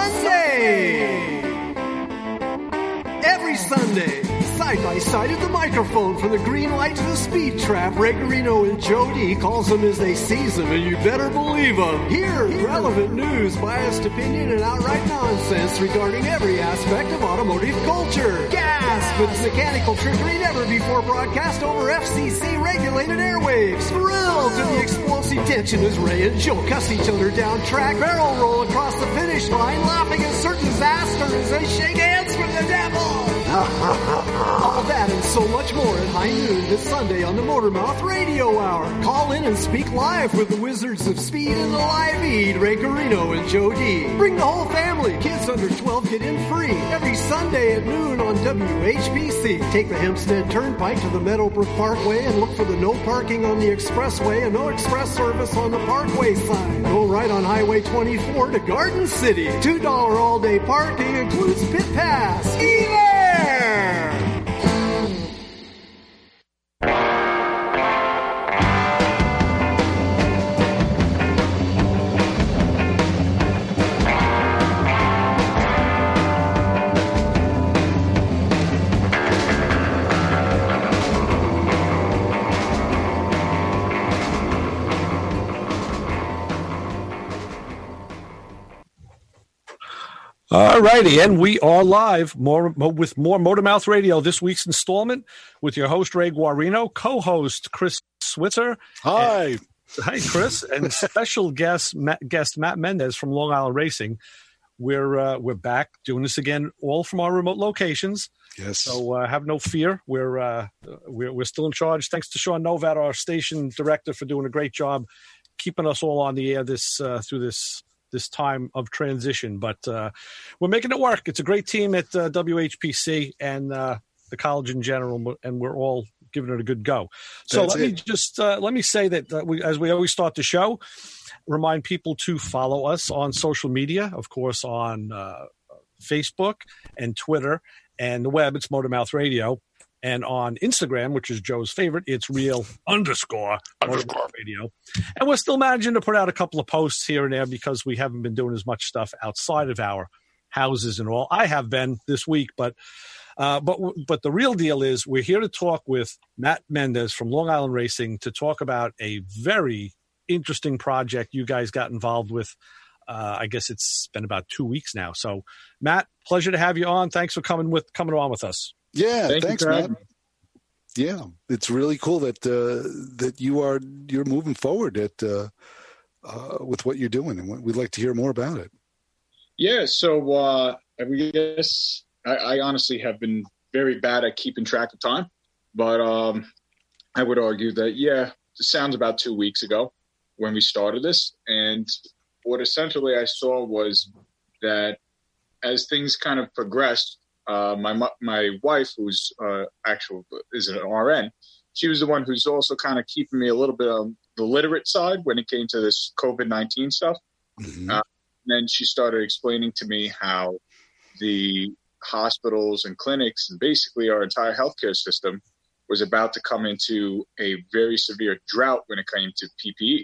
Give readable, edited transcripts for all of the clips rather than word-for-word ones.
Sunday! Every Sunday, side by side at the microphone, from the green light to the speed trap, Ray Garino and Joe D calls them as they seize them, and you better believe them. Hear relevant news, biased opinion, and outright nonsense regarding every aspect of automotive culture. Gasp! It's mechanical trickery never before broadcast over FCC-regulated airwaves. Thrill to the explosive tension as Ray and Joe cuss each other down track, barrel roll across the finish line, laughing at certain disaster as they shake hands from the devil. All that and so much more at high noon this Sunday on the Motormouth Radio Hour. Call in and speak live with the Wizards of Speed and the Live Eat, Ray Garino and Joe D. Bring the whole family. Kids under 12 get in free. Every Sunday at noon on WHPC. Take the Hempstead Turnpike to the Meadowbrook Parkway and look for the no parking on the expressway and no express service on the parkway sign. Go right on Highway 24 to Garden City. $2 all-day parking includes pit pass. All righty, and we are live with more Motormouth Radio, this week's installment with your host, Ray Guarino, co-host, Chris Switzer. Hi. Hi, Chris, and special guest Matt Mendez from Long Island Racing. We're back doing this again, all from our remote locations. Yes. So have no fear. We're still in charge. Thanks to Sean Novat, our station director, for doing a great job keeping us all on the air through this time of transition, but we're making it work. It's a great team at WHPC and the college in general, and we're all giving it a good go. So let me say that as we always start the show, remind people to follow us on social media, of course, on Facebook and Twitter and the web. It's Motormouth Radio. And on Instagram, which is Joe's favorite, it's real_radio. And we're still managing to put out a couple of posts here and there because we haven't been doing as much stuff outside of our houses and all. I have been this week, but the real deal is we're here to talk with Matt Mendez from Long Island Racing to talk about a very interesting project you guys got involved with. I guess it's been about 2 weeks now. So, Matt, pleasure to have you on. Thanks for coming on with us. Yeah, thanks, man. Yeah, it's really cool that you're moving forward with what you're doing, and we'd like to hear more about it. Yeah, so I guess I honestly have been very bad at keeping track of time, but I would argue that it sounds about 2 weeks ago when we started this, and what essentially I saw was that as things kind of progressed. My wife, who's is an RN, she was the one who's also kind of keeping me a little bit on the literate side when it came to this COVID-19 stuff. Mm-hmm. And then she started explaining to me how the hospitals and clinics and basically our entire healthcare system was about to come into a very severe drought when it came to PPE.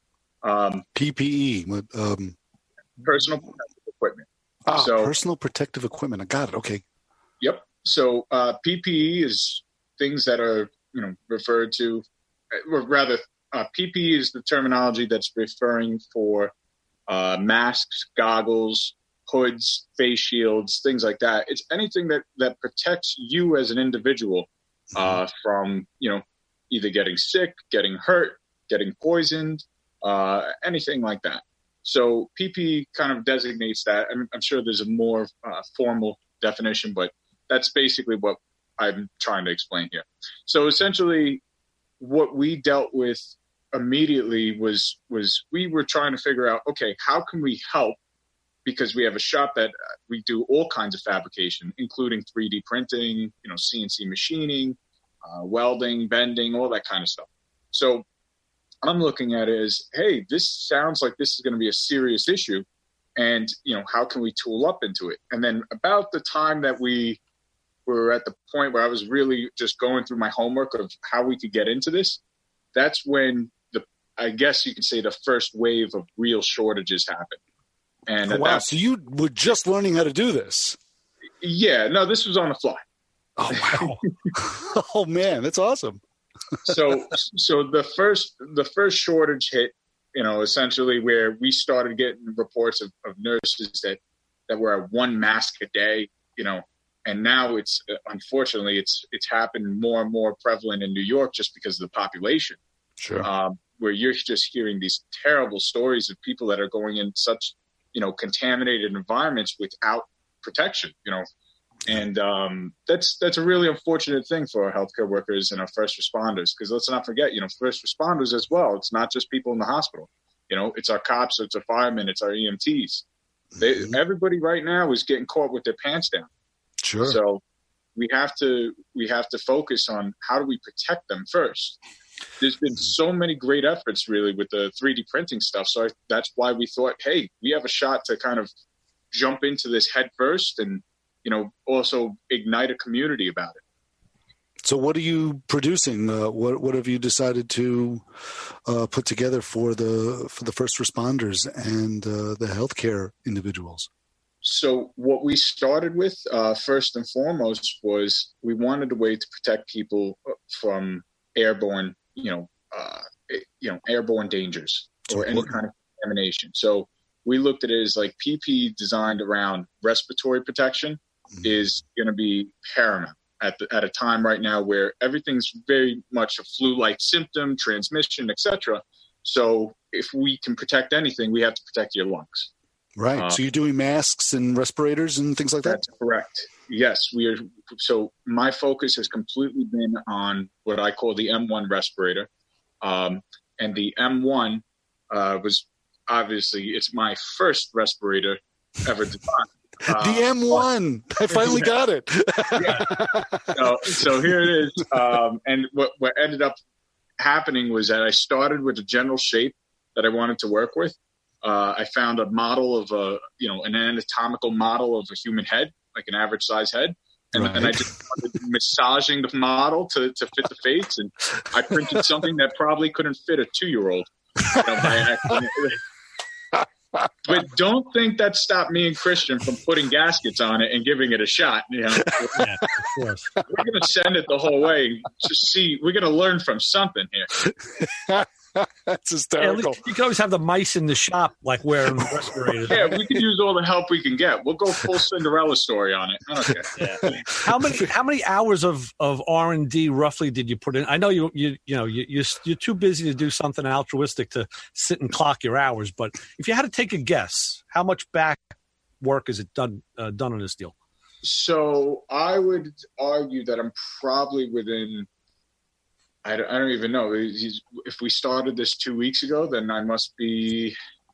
Personal protective equipment. Personal protective equipment. I got it. Okay. Yep. So PPE is things that are, referred to, or rather, PPE is the terminology that's referring for masks, goggles, hoods, face shields, things like that. It's anything that protects you as an individual from, either getting sick, getting hurt, getting poisoned, anything like that. So PPE kind of designates that. I'm sure there's a more formal definition, but that's basically what I'm trying to explain here. So essentially what we dealt with immediately was we were trying to figure out, okay, how can we help? Because we have a shop that we do all kinds of fabrication, including 3D printing, CNC machining, welding, bending, all that kind of stuff. So I'm looking at it as, hey, this sounds like this is going to be a serious issue. And, how can we tool up into it? And then about the time that we were at the point where I was really just going through my homework of how we could get into this, that's when I guess you could say the first wave of real shortages happened. And wow, so you were just learning how to do this? Yeah, no, this was on the fly. Oh, wow. Oh, man, that's awesome. So the first shortage hit, essentially where we started getting reports of nurses that were at one mask a day, and now it's unfortunately it's happened more and more prevalent in New York just because of the population. Sure. Where you're just hearing these terrible stories of people that are going in such, contaminated environments without protection, and that's a really unfortunate thing for our healthcare workers and our first responders, because let's not forget, first responders as well. It's not just people in the hospital. It's our cops, it's our firemen, it's our EMTs. Everybody right now is getting caught with their pants down. Sure. So we have to focus on how do we protect them first. There's been so many great efforts really with the 3D printing stuff. So that's why we thought, hey, we have a shot to kind of jump into this head first and, also ignite a community about it. So what are you producing? What have you decided to put together for the first responders and the healthcare individuals? So what we started with first and foremost was we wanted a way to protect people from airborne, airborne dangers or any kind of contamination. So we looked at it as like PPE designed around respiratory protection is going to be paramount at a time right now where everything's very much a flu-like symptom, transmission, etc. So if we can protect anything, we have to protect your lungs. Right. So you're doing masks and respirators and things like that? That's correct. Yes, we are. So my focus has completely been on what I call the M1 respirator. And the M1 was obviously, it's my first respirator ever designed. The M1. I finally got it. So here it is. And what ended up happening was that I started with a general shape that I wanted to work with. I found a model of an anatomical model of a human head, like an average size head. And I just started massaging the model to fit the face. And I printed something that probably couldn't fit a 2-year-old by accident. But don't think that stopped me and Christian from putting gaskets on it and giving it a shot. Yeah, of course. We're going to send it the whole way to see. We're going to learn from something here. That's hysterical. You can always have the mice in the shop, like wearing respirators. Yeah, we could use all the help we can get. We'll go full Cinderella story on it. I don't care. Yeah. How many hours of R&D roughly did you put in? I know you're too busy to do something altruistic to sit and clock your hours, but if you had to take a guess, how much back work is it done on this deal? So I would argue that I'm probably within. I don't even know. If we started this 2 weeks ago, then I must be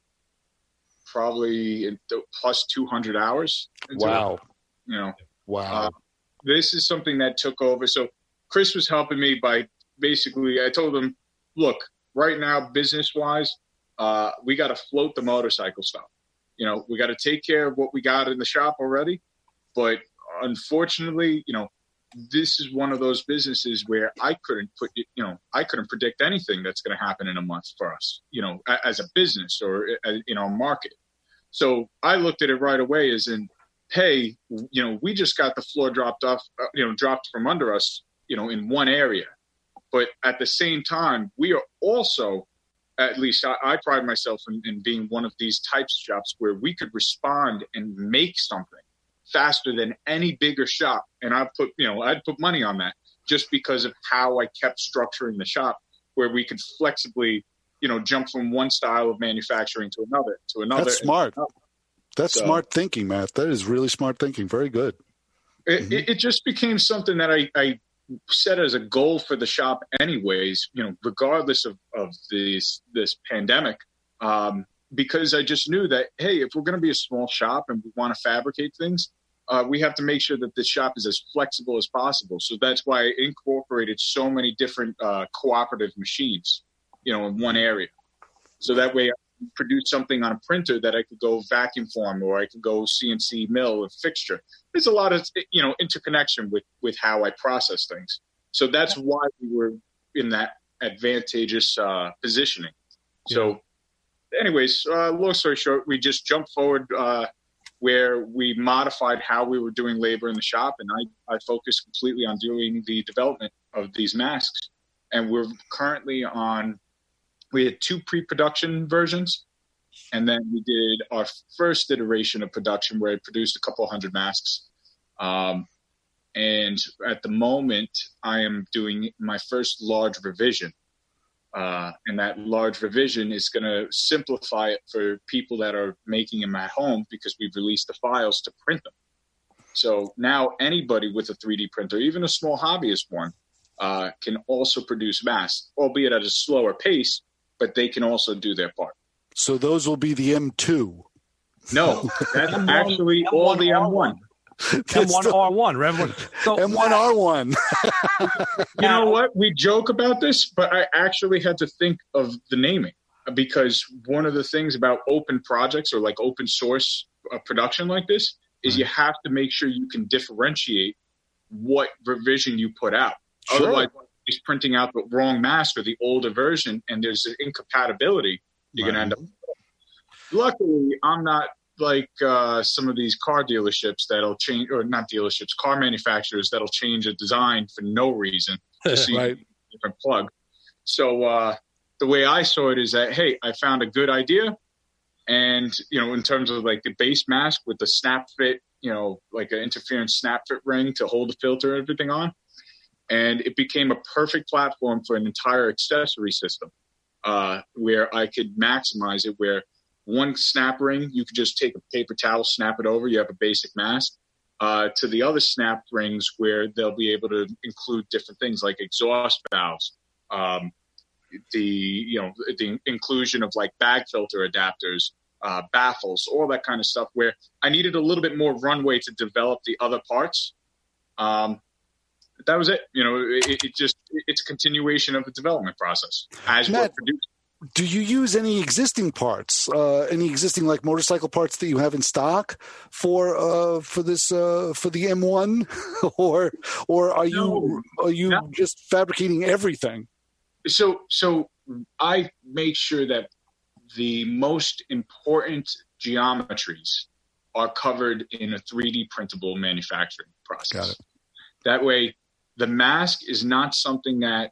probably plus 200 hours. Wow. Wow. This is something that took over. So Chris was helping me by basically, I told him, look, right now, business-wise, we got to float the motorcycle stuff. We got to take care of what we got in the shop already. But unfortunately, this is one of those businesses where I couldn't predict anything that's going to happen in a month for us, as a business or in our market. So I looked at it right away as in, hey, we just got the floor dropped from under us, in one area. But at the same time, we are also, at least I pride myself in being one of these types of shops where we could respond and make something faster than any bigger shop. And I'd put money on that just because of how I kept structuring the shop, where we could flexibly, jump from one style of manufacturing to another. That's smart. That's smart thinking, Matt. That is really smart thinking. Very good. It just became something that I set as a goal for the shop anyways, regardless of this pandemic, because I just knew that, hey, if we're going to be a small shop and we want to fabricate things, we have to make sure that the shop is as flexible as possible. So that's why I incorporated so many different cooperative machines, in one area. So that way I could produce something on a printer that I could go vacuum form, or I could go CNC mill and fixture. There's a lot of, interconnection with how I process things. So that's why we were in that advantageous positioning. So anyways, long story short, we just jumped forward where we modified how we were doing labor in the shop, and I focused completely on doing the development of these masks. And we're currently we had 2 pre-production versions, and then we did our first iteration of production where I produced a couple hundred masks. And at the moment, I am doing my first large revision. And that large revision is going to simplify it for people that are making them at home, because we've released the files to print them. So now anybody with a 3D printer, even a small hobbyist one, can also produce masks, albeit at a slower pace, but they can also do their part. So those will be the M2. No, that's actually all the M1. M1R1. So, M1R1. You know what? We joke about this, but I actually had to think of the naming, because one of the things about open projects or like open source production like this is you have to make sure you can differentiate what revision you put out. Sure. Otherwise, it's printing out the wrong mask or the older version, and there's an incompatibility. You're going to end up. Luckily, I'm not like some of these car dealerships that'll change, or not dealerships, car manufacturers that'll change a design for no reason to see a different plug. So the way I saw it is that, hey, I found a good idea. And, in terms of like the base mask with the snap fit, like an interference snap fit ring to hold the filter and everything on. And it became a perfect platform for an entire accessory system where I could maximize it, where one snap ring, you could just take a paper towel, snap it over, you have a basic mask, to the other snap rings where they'll be able to include different things like exhaust valves, the inclusion of like bag filter adapters, baffles, all that kind of stuff, where I needed a little bit more runway to develop the other parts. That was it. It's a continuation of the development process as we're producing. Do you use any existing parts, any existing like motorcycle parts that you have in stock for this for the M1, or are you just fabricating everything? So I make sure that the most important geometries are covered in a 3D printable manufacturing process. Got it. That way, the mask is not something that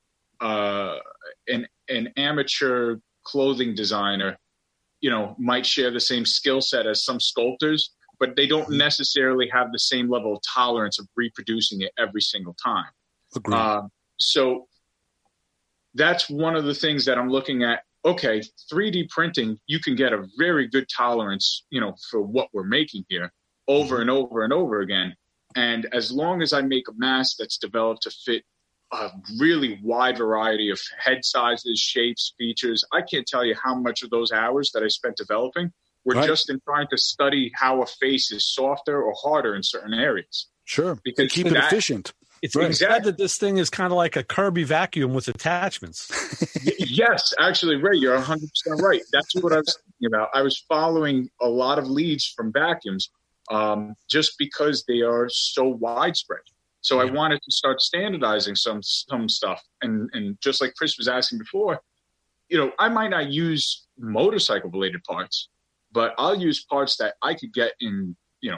an amateur clothing designer, might share the same skill set as some sculptors, but they don't necessarily have the same level of tolerance of reproducing it every single time. Agreed. So that's one of the things that I'm looking at. Okay, 3D printing, you can get a very good tolerance, for what we're making here over and over and over again. And as long as I make a mask that's developed to fit a really wide variety of head sizes, shapes, features, I can't tell you how much of those hours that I spent developing were just in trying to study how a face is softer or harder in certain areas. Sure, because keep it efficient. It's said that this thing is kind of like a Kirby vacuum with attachments. Yes, actually, Ray, you're 100% right. That's what I was thinking about. I was following a lot of leads from vacuums just because they are so widespread. So I wanted to start standardizing some stuff. And just like Chris was asking before, I might not use motorcycle-related parts, but I'll use parts that I could get in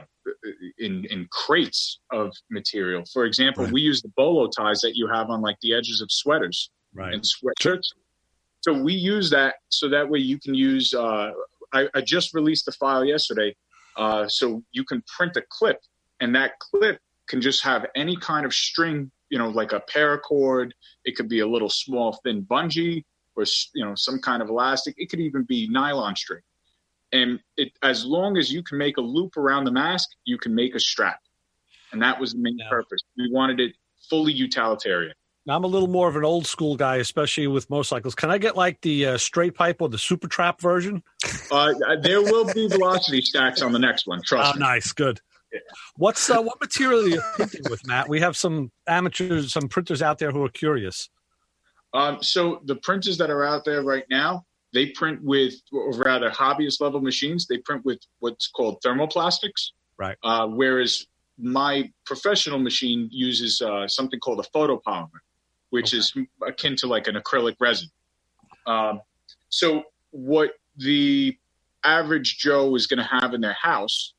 crates of material. For example, we use the bolo ties that you have on like the edges of sweaters and sweatshirts. So we use that so that way you can use, I just released the file yesterday. So you can print a clip, and that clip can just have any kind of string, like a paracord. It could be a little small thin bungee or, some kind of elastic. It could even be nylon string. And as long as you can make a loop around the mask, you can make a strap. And that was the main purpose. We wanted it fully utilitarian. Now, I'm a little more of an old school guy, especially with motorcycles. Can I get like the straight pipe or the super trap version? There will be velocity stacks on the next one. Trust me. Nice. Good. Yeah. What material are you printing with, Matt? We have some amateurs, some printers out there who are curious. So the printers that are out there right now, they print with, or rather hobbyist level machines, they print with what's called thermoplastics. Right. Whereas my professional machine uses something called a photopolymer, which is akin to like an acrylic resin. So what the average Joe is going to have in their house,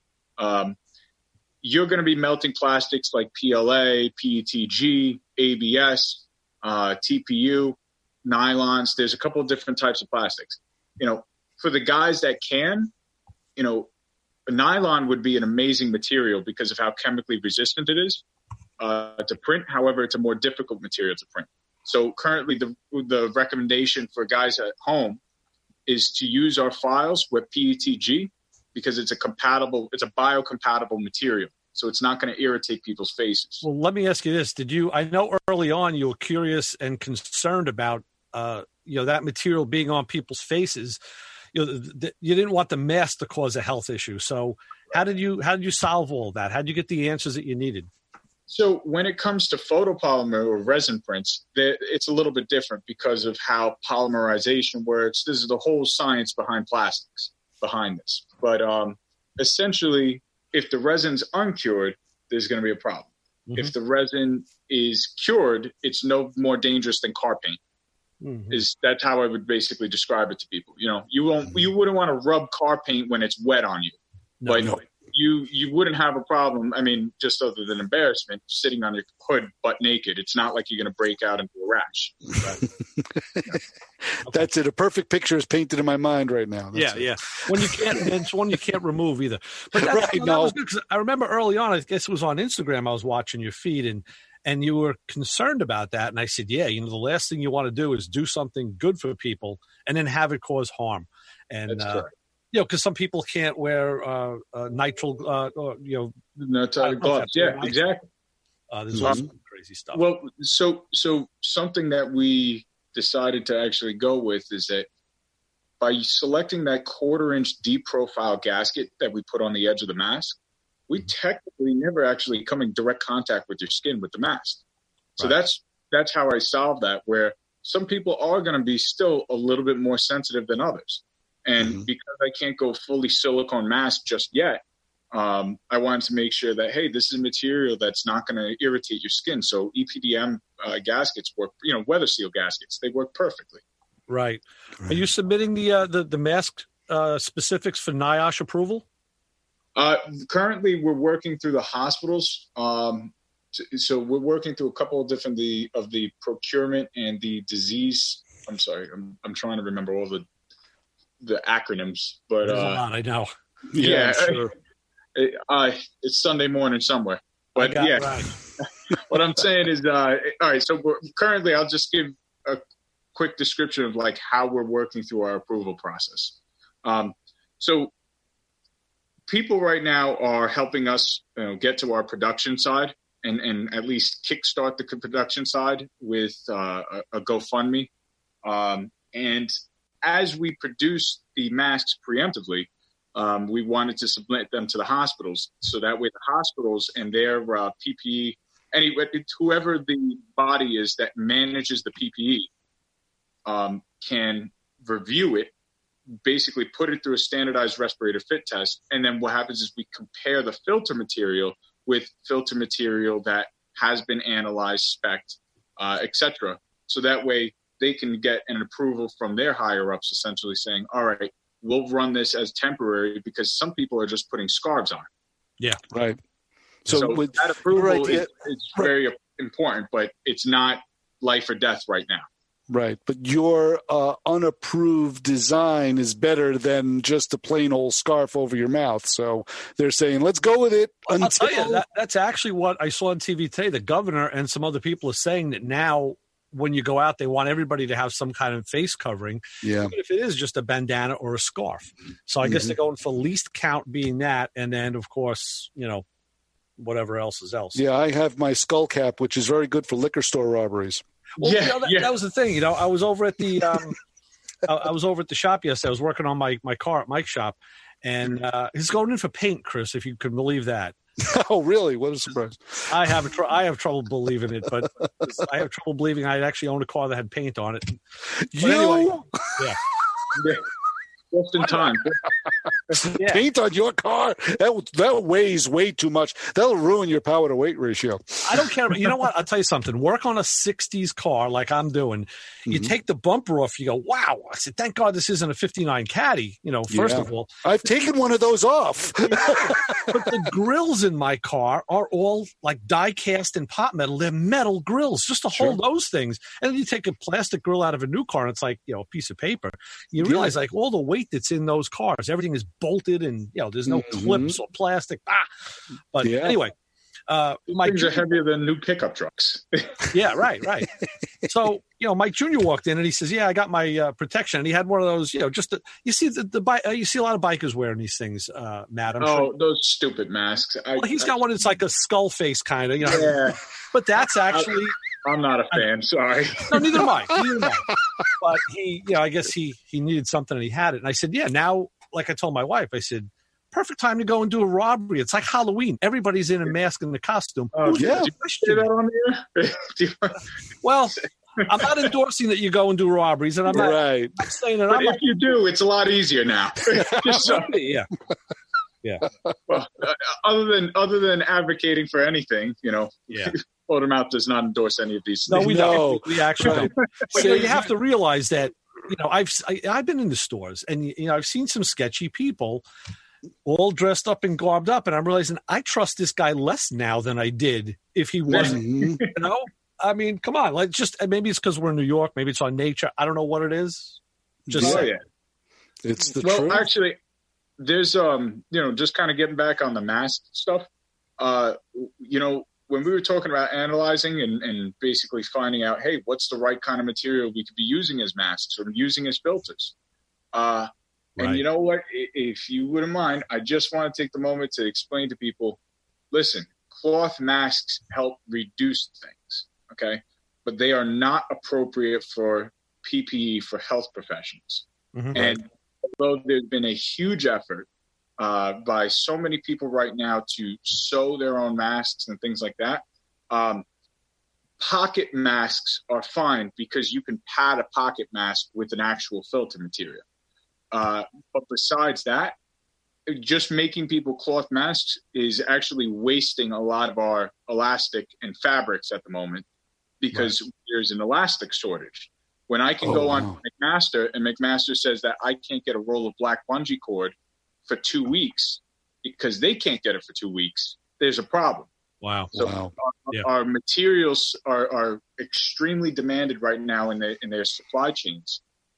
you're going to be melting plastics like PLA, PETG, ABS, TPU, nylons. There's a couple of different types of plastics. For the guys that can, a nylon would be an amazing material because of how chemically resistant it is to print. However, it's a more difficult material to print. So currently the recommendation for guys at home is to use our files with PETG because it's a biocompatible material. So it's not going to irritate people's faces. Well, let me ask you this. I know early on you were curious and concerned about, that material being on people's faces. You didn't want the mask to cause a health issue. So how did you solve all that? How did you get the answers that you needed? So when it comes to photopolymer or resin prints, it's a little bit different because of how polymerization works. This is the whole science behind plastics behind this. But essentially, if the resin's uncured, there's going to be a problem. Mm-hmm. If the resin is cured, it's no more dangerous than car paint. Mm-hmm. That's how I would basically describe it to people. You wouldn't want to rub car paint when it's wet on you, but you wouldn't have a problem. I mean, just other than embarrassment, sitting on your hood butt naked. It's not like you're going to break out into a rash. Right? That's it. A perfect picture is painted in my mind right now. Yeah. It's one you can't remove either. But that was good, 'cause I remember early on, I guess it was on Instagram, I was watching your feed and you were concerned about that. And I said, the last thing you want to do is do something good for people and then have it cause harm. And, because some people can't wear nitrile, gloves. Yeah, exactly. There's also crazy stuff. Well, so something that we decided to actually go with is that by selecting that 1/4-inch deep profile gasket that we put on the edge of the mask, we technically never actually come in direct contact with your skin with the mask. So that's how I solved that, where some people are going to be still a little bit more sensitive than others. And because I can't go fully silicone mask just yet, I wanted to make sure that, hey, this is material that's not going to irritate your skin. So EPDM gaskets work, weather seal gaskets, they work perfectly. Right. Are you submitting the mask specifics for NIOSH approval? Currently, we're working through the hospitals. So we're working through a couple of different of the procurement and the disease. I'm sorry, I'm trying to remember all the acronyms, but there's a lot, I know. Yeah, sure. It's Sunday morning somewhere, but right. What I'm saying is, all right. So currently, I'll just give a quick description of like how we're working through our approval process. So people right now are helping us get to our production side and at least kickstart the production side with a GoFundMe. And as we produce the masks preemptively, we wanted to submit them to the hospitals. So that way the hospitals and their PPE, whoever the body is that manages the PPE, can review it, basically put it through a standardized respirator fit test. And then what happens is we compare the filter material with filter material that has been analyzed, spec'd, etc. So that way they can get an approval from their higher ups, essentially saying, all right, we'll run this as temporary because some people are just putting scarves on. Yeah. Right. So that approval is very important, but it's not life or death right now. Right. But your unapproved design is better than just a plain old scarf over your mouth. So they're saying, let's go with it. I'll tell you, that's actually what I saw on TV today. The governor and some other people are saying that now when you go out, they want everybody to have some kind of face covering, even if it is just a bandana or a scarf. So I guess they're going for least count being that. And then, of course, whatever else is else. Yeah, I have my skull cap, which is very good for liquor store robberies. Well, that was the thing. I was over at the I was over at the shop yesterday. I was working on my car at Mike's shop, and he's going in for paint, Chris, if you can believe that. Oh, really? What a surprise! I have trouble believing it, but I have trouble believing I actually owned a car that had paint on it. But anyway, just in time. Paint on your car? That weighs way too much. That'll ruin your power to weight ratio. I don't care. You know what? I'll tell you something. Work on a 60s car like I'm doing. You take the bumper off, you go, wow. I said, thank God this isn't a 59 Caddy, first of all. I've taken one of those off. But the grills in my car are all like die cast and pot metal. They're metal grills just to hold those things. And then you take a plastic grill out of a new car and it's like, a piece of paper. You realize like all the weight that's in those cars, everything is bolted and, there's no clips or plastic. But anyway. My things are heavier than new pickup trucks. Yeah, right. So, Mike Jr. walked in and he says, "Yeah, I got my protection." And he had one of those, you see you see a lot of bikers wearing these things, Matt. Those stupid masks. He's got one that's like a skull face kind of, Yeah. But that's actually. I'm not a fan. Sorry. No, neither am I. But he, I guess he needed something and he had it. And I said, yeah. Now, like I told my wife, I said, perfect time to go and do a robbery. It's like Halloween. Everybody's in a mask and a costume. Oh, yeah. Do you say that on the air? Well, I'm not endorsing that you go and do robberies, and I'm not saying that. But if you do, it's a lot easier now. Yeah. Well, other than advocating for anything, Loadermouth does not endorse any of these things. No, we don't. We actually don't. But you have to realize that I've been in the stores, and I've seen some sketchy people all dressed up and garbed up, and I'm realizing I trust this guy less now than I did if he wasn't. I mean, come on. Like, maybe it's because we're in New York. Maybe it's on nature. I don't know what it is. It's the truth. Well, actually, there's just kind of getting back on the mask stuff. When we were talking about analyzing and basically finding out, hey, what's the right kind of material we could be using as masks or using as filters. And you know what? If you wouldn't mind, I just want to take the moment to explain to people, listen, cloth masks help reduce things, okay? But they are not appropriate for PPE for health professionals. And although there's been a huge effort by so many people right now to sew their own masks and things like that, pocket masks are fine because you can pad a pocket mask with an actual filter material. But besides that, just making people cloth masks is actually wasting a lot of our elastic and fabrics at the moment because there's an elastic shortage. When I can go on McMaster and McMaster says that I can't get a roll of black bungee cord for 2 weeks because they can't get it for 2 weeks, there's a problem. Wow. So our materials are extremely demanded right now in their supply chains.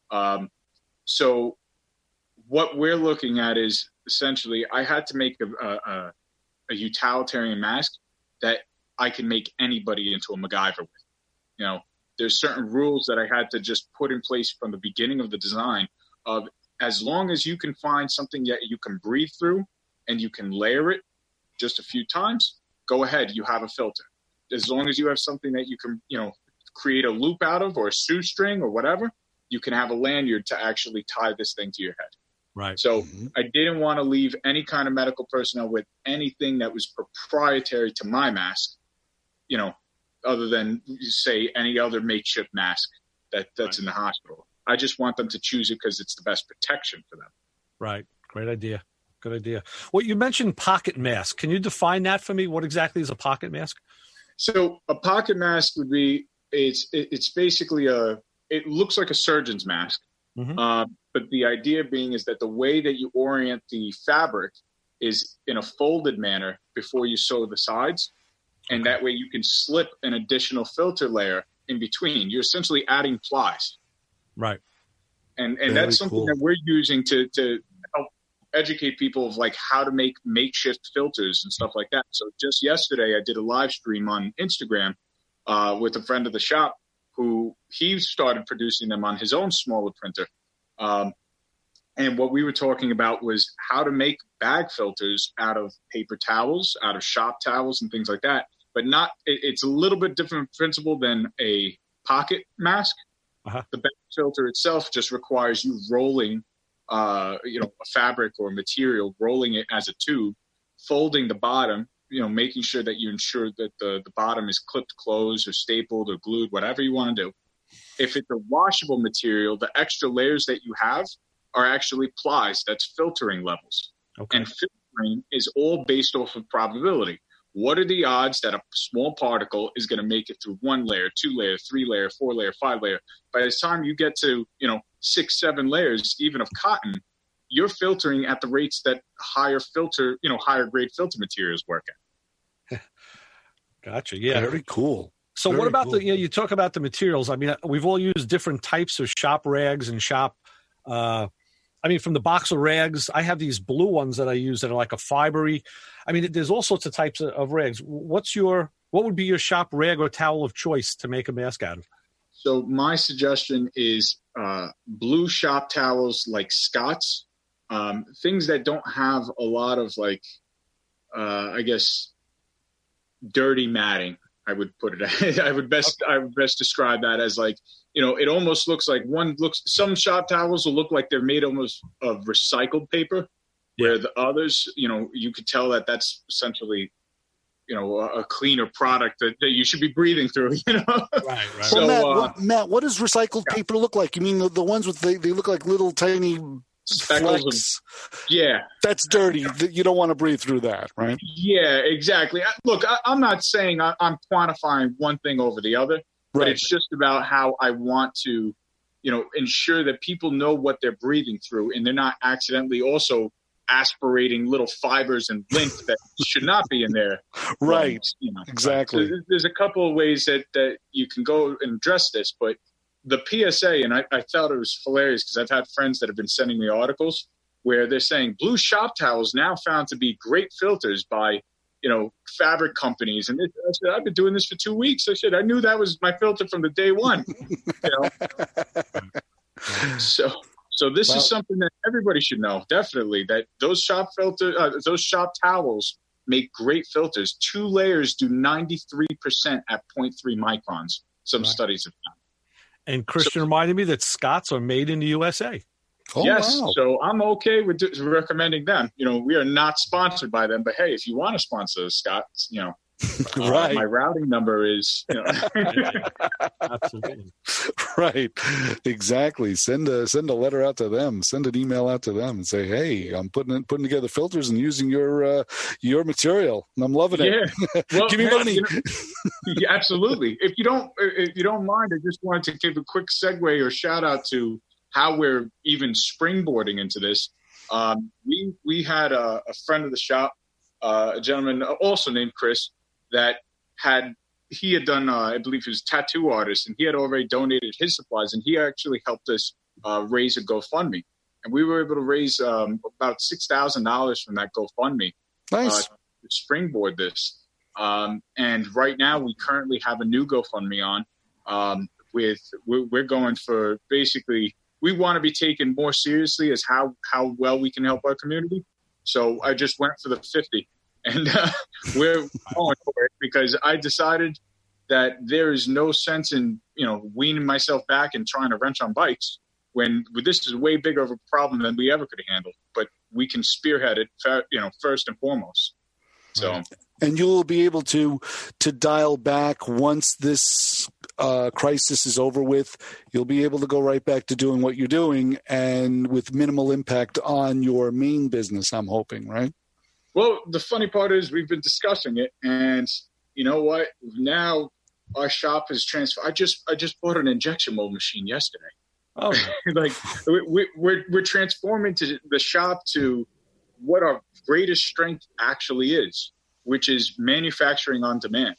So what we're looking at is essentially I had to make a utilitarian mask that I can make anybody into a MacGyver with. There's certain rules that I had to just put in place from the beginning of the design of as long as you can find something that you can breathe through and you can layer it just a few times, go ahead, you have a filter. As long as you have something that you can, create a loop out of or a shoestring or whatever, you can have a lanyard to actually tie this thing to your head. Right. So I didn't want to leave any kind of medical personnel with anything that was proprietary to my mask, other than, say, any other makeshift mask that's in the hospital. I just want them to choose it because it's the best protection for them. Right. Great idea. Good idea. Well, you mentioned pocket mask. Can you define that for me? What exactly is a pocket mask? So a pocket mask would be, it's basically it looks like a surgeon's mask. But the idea being is that the way that you orient the fabric is in a folded manner before you sew the sides. And that way you can slip an additional filter layer in between. You're essentially adding plies. Right. And that's something that we're using to help educate people of like how to make makeshift filters and stuff like that. So just yesterday I did a live stream on Instagram with a friend of the shop who he started producing them on his own smaller printer. And what we were talking about was how to make bag filters out of paper towels, out of shop towels and things like that. But it's a little bit different principle than a pocket mask. The bag filter itself just requires you rolling, a fabric or material, rolling it as a tube, folding the bottom, making sure that you ensure that the bottom is clipped closed or stapled or glued, whatever you want to do. If it's a washable material, the extra layers that you have are actually plies. That's filtering levels. Okay. And filtering is all based off of probability. What are the odds that a small particle is going to make it through 1 layer, 2 layer, 3 layer, 4 layer, 5 layer? By the time you get to, 6, 7 layers, even of cotton, you're filtering at the rates that higher grade filter materials work at. Gotcha. Yeah. Very cool. So Very what about cool. you talk about the materials. I mean, we've all used different types of shop rags and shop, from the box of rags, I have these blue ones that I use that are like a fibery. I mean, there's all sorts of types of rags. What would be your shop rag or towel of choice to make a mask out of? So my suggestion is blue shop towels like Scott's, things that don't have a lot of dirty matting. I would put it. I would best describe that as it almost looks like some shop towels will look like they're made almost of recycled paper, where the others, you could tell that that's essentially, a cleaner product that you should be breathing through, Right. So, So, Matt, what does recycled paper look like? You mean the ones with they look like little tiny speckles flecks? yeah. That's dirty. You don't want to breathe through that, right? Yeah, exactly. Look, I'm not saying I'm quantifying one thing over the other, but Right. it's just about how I want to, ensure that people know what they're breathing through and they're not accidentally also aspirating little fibers and lint that should not be in there. Right. Exactly. So there's a couple of ways that you can go and address this, but the PSA, and I thought it was hilarious because I've had friends that have been sending me articles where they're saying blue shop towels now found to be great filters by, fabric companies. And I said, I've been doing this for 2 weeks. I said, I knew that was my filter from the day one. So this is something that everybody should know. Definitely that those shop towels make great filters. 2 layers do 93% at 0.3 microns. Some studies have found. And Christian reminded me that Scott's are made in the USA. Oh, yes, wow. so I'm okay with recommending them. We are not sponsored by them, but hey, if you want to sponsor Scott, Right. my routing number is. Absolutely. Right. Exactly. Send a letter out to them. Send an email out to them and say, "Hey, I'm putting together filters and using your material, and I'm loving it. Yeah. Well, Give me money." Yeah, absolutely. If you don't mind, I just wanted to give a quick segue or shout out to how we're even springboarding into this. We had a friend of the shop, a gentleman also named Chris, that he had done, I believe he was a tattoo artist, and he had already donated his supplies, and he actually helped us raise a GoFundMe. And we were able to raise about $6,000 from that GoFundMe Nice. to springboard this. And right now we currently have a new GoFundMe on we're going for basically, we want to be taken more seriously as how well we can help our community. So I just went for the 50. And we're going for it because I decided that there is no sense in, weaning myself back and trying to wrench on bikes when this is way bigger of a problem than we ever could handle. But we can spearhead it, first and foremost. So, and you'll be able to dial back once this crisis is over with. You'll be able to go right back to doing what you're doing, and with minimal impact on your main business, I'm hoping, right? Well, the funny part is we've been discussing it, and you know what? Now our shop is transferred. I just bought an injection mold machine yesterday. Oh, we're transforming to the shop to what our greatest strength actually is, which is manufacturing on demand.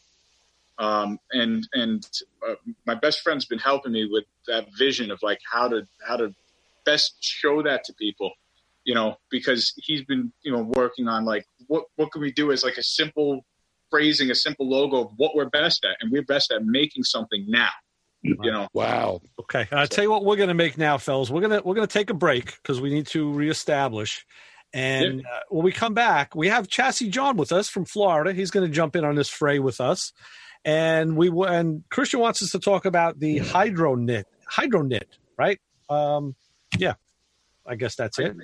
And my best friend's been helping me with that vision of how to best show that to people. Because he's been, working on what can we do as a simple phrasing, a simple logo of what we're best at. And we're best at making something now, Wow. okay. I'll tell you what we're going to make now, fellas. We're going to take a break because we need to reestablish. And when we come back, we have Chassis John with us from Florida. He's going to jump in on this fray with us. And Christian wants us to talk about the HydroKnit, right? Yeah, I guess that's it.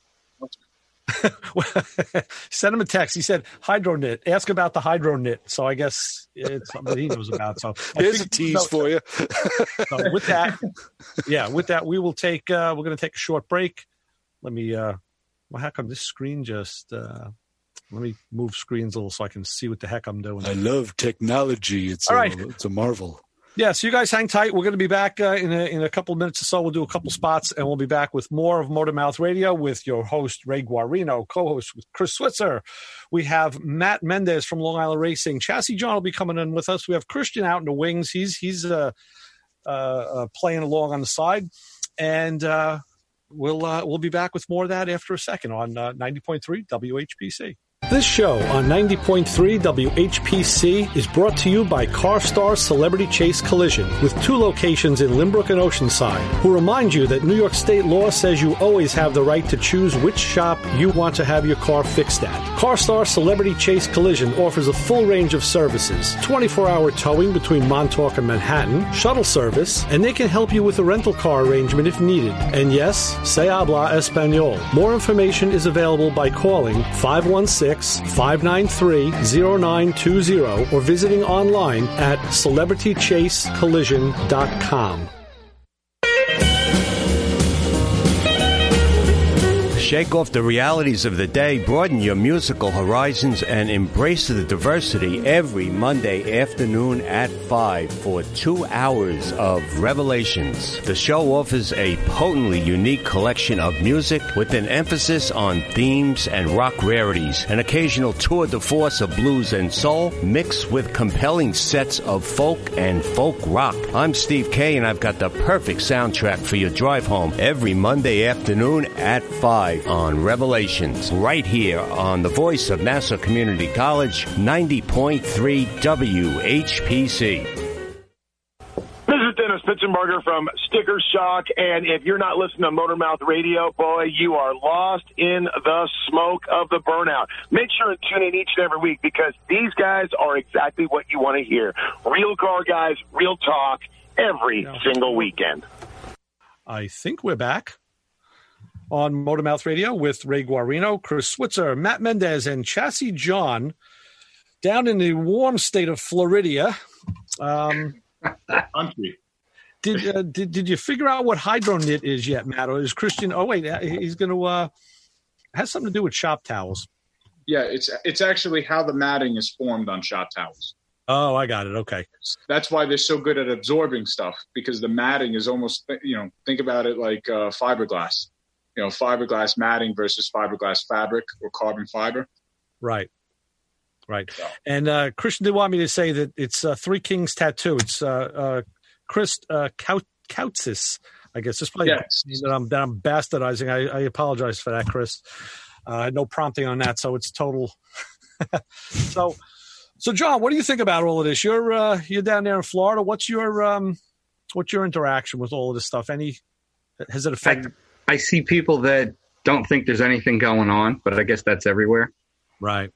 Send him a text. He said HydroKnit. Ask about the HydroKnit. So I guess it's something he knows about. So Here's a tease for you. So with that, we will take. We're going to take a short break. let me. Well, how come this screen just? Let me move screens a little so I can see what the heck I'm doing. I love technology. It's all right. It's a marvel. Yeah, so you guys hang tight. We're going to be back in a couple of minutes or so. We'll do a couple spots, and we'll be back with more of Motor Mouth Radio with your host, Ray Guarino, co-host with Chris Switzer. We have Matt Mendez from Long Island Racing. Chassis John will be coming in with us. We have Christian out in the wings. He's playing along on the side. And we'll be back with more of that after a second on 90.3 WHPC. This show on 90.3 WHPC is brought to you by CarStar Celebrity Chase Collision with 2 locations in Lynbrook and Oceanside, who remind you that New York State law says you always have the right to choose which shop you want to have your car fixed at. CarStar Celebrity Chase Collision offers a full range of services, 24-hour towing between Montauk and Manhattan, shuttle service, and they can help you with a rental car arrangement if needed. And yes, se habla español. More information is available by calling 516-593-0920 or visiting online at celebritychasecollision.com. Shake off the realities of the day, broaden your musical horizons, and embrace the diversity every Monday afternoon at 5 for 2 hours of Revelations. The show offers a potently unique collection of music with an emphasis on themes and rock rarities, an occasional tour de force of blues and soul, mixed with compelling sets of folk and folk rock. I'm Steve Kay, and I've got the perfect soundtrack for your drive home every Monday afternoon at 5. On Revelations, right here on the voice of Nassau Community College, 90.3 WHPC. This is Dennis Pitzenberger from Sticker Shock, and if you're not listening to Motor Mouth Radio, boy, you are lost in the smoke of the burnout. Make sure to tune in each and every week because these guys are exactly what you want to hear. Real car guys, real talk, every single weekend. I think we're back on Motor Mouth Radio with Ray Guarino, Chris Switzer, Matt Mendez, and Chassis John down in the warm state of Florida. Did you figure out what hydronit is yet, Matt? Or is Christian? Oh wait, he's going to has something to do with shop towels. Yeah, it's actually how the matting is formed on shop towels. Oh, I got it. Okay, that's why they're so good at absorbing stuff because the matting is almost think about it like fiberglass. Fiberglass matting versus fiberglass fabric or carbon fiber. Right. So. And Christian did want me to say that it's Three Kings Tattoo. It's Chris Kautzis, I guess. It's probably that I'm bastardizing. I apologize for that, Chris. No prompting on that, so it's total. So John, what do you think about all of this? You're down there in Florida. What's your interaction with all of this stuff? Has it affected? I see people that don't think there's anything going on, but I guess that's everywhere. Right.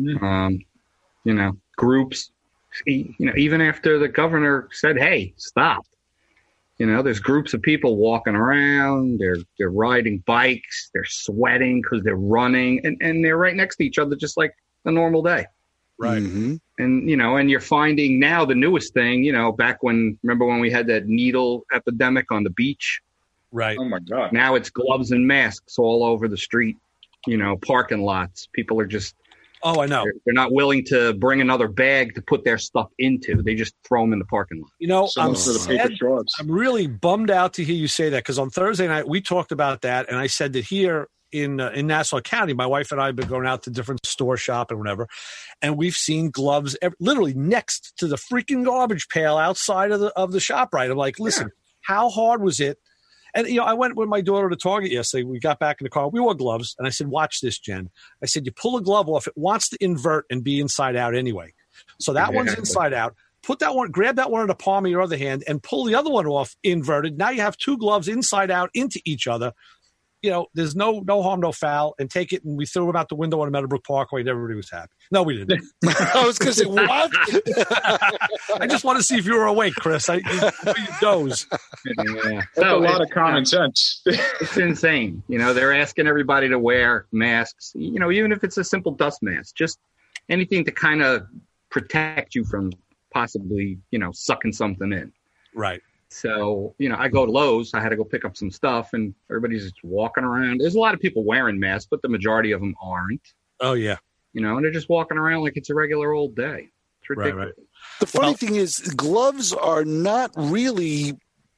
Groups, even after the governor said, hey, stop. There's groups of people walking around. They're riding bikes. They're sweating because they're running and they're right next to each other, just like a normal day. Right. Mm-hmm. And, and you're finding now the newest thing, remember when we had that needle epidemic on the beach? Right. Oh my God. Now it's gloves and masks all over the street, parking lots. People are just. Oh, I know. They're not willing to bring another bag to put their stuff into. They just throw them in the parking lot. I'm really bummed out to hear you say that because on Thursday night we talked about that, and I said that here in Nassau County, my wife and I have been going out to different store shop and whatever, and we've seen gloves literally next to the freaking garbage pail outside of the shop. Right? I'm like, listen, how hard was it? And, I went with my daughter to Target yesterday. We got back in the car. We wore gloves. And I said, watch this, Jen. I said, you pull a glove off. It wants to invert and be inside out anyway. So that one's inside out. Put that one, grab that one in the palm of your other hand and pull the other one off inverted. Now you have two gloves inside out into each other. There's no harm, no foul, and take it. And we threw them out the window on Meadowbrook Parkway, and everybody was happy. No, we didn't. I was going to say, what? I just want to see if you were awake, Chris. You doze. Yeah. That's a lot of common sense. It's insane. They're asking everybody to wear masks, even if it's a simple dust mask, just anything to kind of protect you from possibly, sucking something in. Right. So, I go to Lowe's. I had to go pick up some stuff, and everybody's just walking around. There's a lot of people wearing masks, but the majority of them aren't. Oh, yeah. And they're just walking around like it's a regular old day. It's ridiculous. Right. The funny thing is, gloves are not really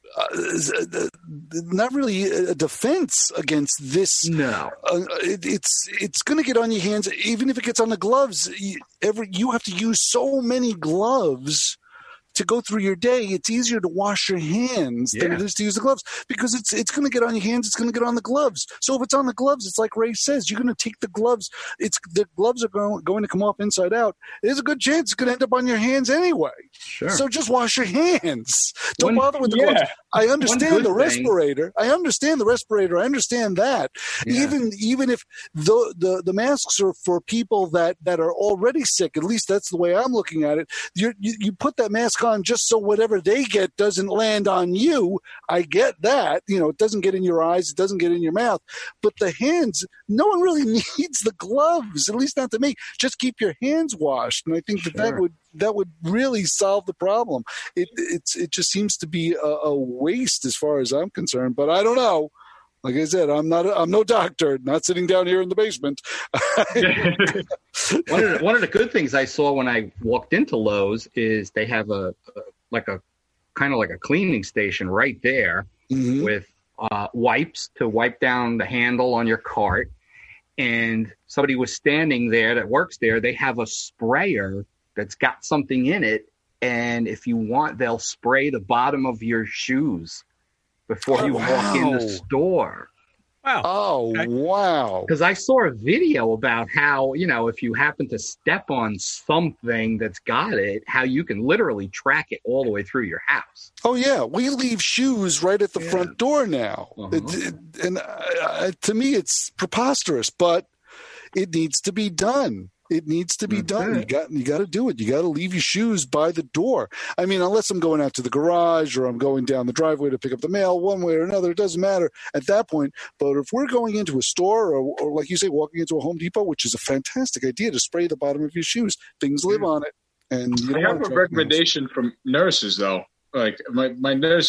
a defense against this. No, it's going to get on your hands. Even if it gets on the gloves, you have to use so many gloves to go through your day. It's easier to wash your hands than it is to use the gloves, because it's going to get on your hands. It's going to get on the gloves. So if it's on the gloves, it's like Ray says, you're going to take the gloves. The gloves are going to come off inside out. There's a good chance it's going to end up on your hands anyway. Sure. So just wash your hands. Don't bother with the gloves. I understand the respirator. I understand the respirator. I understand that. Yeah. Even if the masks are for people that are already sick, at least that's the way I'm looking at it. You put that mask on just so whatever they get doesn't land on you. I get that. It doesn't get in your eyes. It doesn't get in your mouth. But the hands, no one really needs the gloves, at least not to me. Just keep your hands washed. And I think that would really solve the problem. It just seems to be a waste as far as I'm concerned. But I don't know. Like I said, I'm no doctor, not sitting down here in the basement. One of the good things I saw when I walked into Lowe's is they have a kind of like a cleaning station right there with wipes to wipe down the handle on your cart. And somebody was standing there that works there. They have a sprayer that's got something in it. And if you want, they'll spray the bottom of your shoes before you walk in the store. Wow. Oh, wow. Because I saw a video about how, if you happen to step on something that's got it, how you can literally track it all the way through your house. Oh, yeah. We leave shoes right at the front door now. To me, it's preposterous, but it needs to be done. It needs to be done. You got to do it. You got to leave your shoes by the door. I mean, unless I'm going out to the garage or I'm going down the driveway to pick up the mail, one way or another, it doesn't matter at that point. But if we're going into a store or like you say, walking into a Home Depot, which is a fantastic idea to spray the bottom of your shoes, things live on it. And I have a recommendation from nurses, though. Like my nurse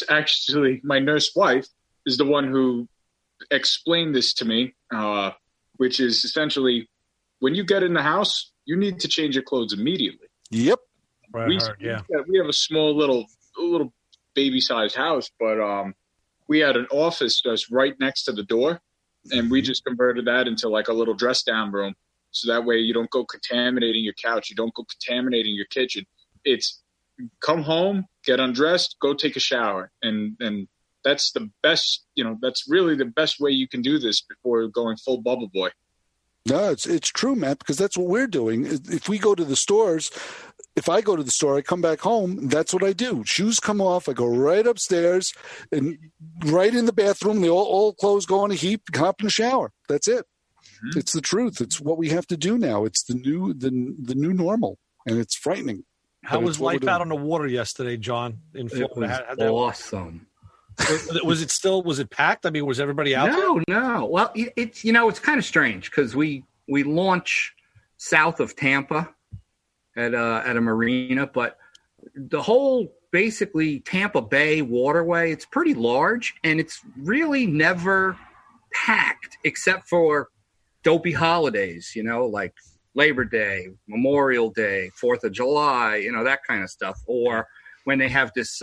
wife is the one who explained this to me, which is essentially, when you get in the house, you need to change your clothes immediately. Yep. We have a small little baby-sized house, but we had an office just right next to the door, and we just converted that into like a little dress-down room. So that way you don't go contaminating your couch. You don't go contaminating your kitchen. It's come home, get undressed, go take a shower. And that's the best, that's really the best way you can do this before going full bubble boy. No, it's true, Matt, because that's what we're doing. If we go to the stores, if I go to the store, I come back home, that's what I do. Shoes come off, I go right upstairs and right in the bathroom. All clothes go on a heap, hop in the shower. That's it. Mm-hmm. It's the truth. It's what we have to do now. It's the new normal, and it's frightening. How was life out on the water yesterday, John, in Florida? It was awesome. Was it packed? I mean, was everybody out there? No. Well, it's kind of strange because we launch south of Tampa at a marina, but the whole basically Tampa Bay waterway, it's pretty large and it's really never packed except for dopey holidays, like Labor Day, Memorial Day, 4th of July, that kind of stuff, or when they have this